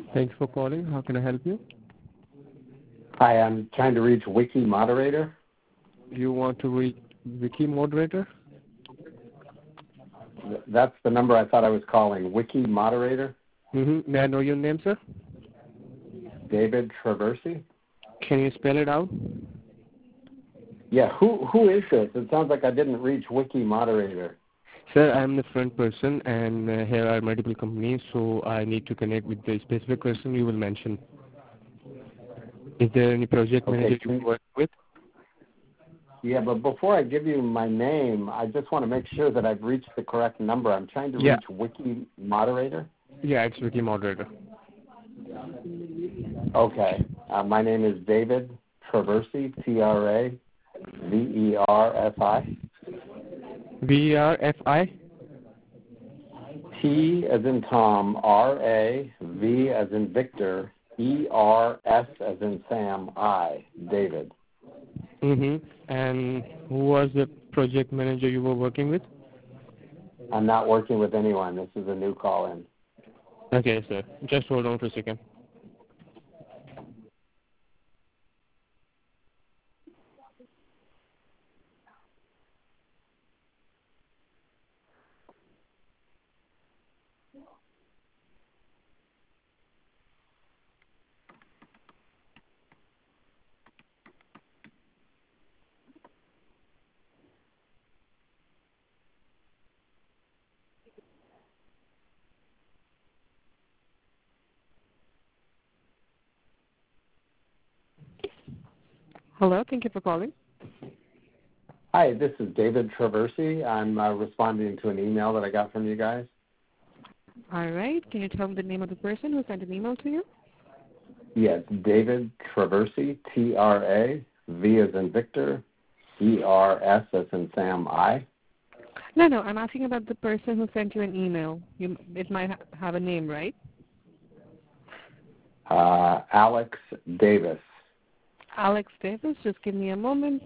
Thanks for calling. How can I help you? Hi, I'm trying to reach Wiki moderator. You want to reach Wiki moderator? That's the number I thought I was calling. Wiki moderator. May I know your name, sir? David Traversi. Can you spell it out? Yeah, who is this? It sounds like I didn't reach Wiki moderator. Sir, I am the front person, and here are multiple companies, so I need to connect with the specific person you will mention. Is there any project manager you work with? Yeah, but before I give you my name, I just want to make sure that I've reached the correct number. I'm trying to reach Wiki moderator. Yeah, it's Wiki moderator. Okay. My name is David Traversi, Traversi. VERFI? T as in Tom, R-A, V as in Victor, E-R-S as in Sam, I, David. And who was the project manager you were working with? I'm not working with anyone. This is a new call-in. Okay, sir. Just hold on for a second. Hello, thank you for calling. Hi, this is David Traversi. I'm responding to an email that I got from you guys. All right. Can you tell me the name of the person who sent an email to you? Yes, David Traversi, T-R-A, V as in Victor, E-R-S as in Sam, I. No, I'm asking about the person who sent you an email. It might have a name, right? Alex Davis. Alex Davis, just give me a moment.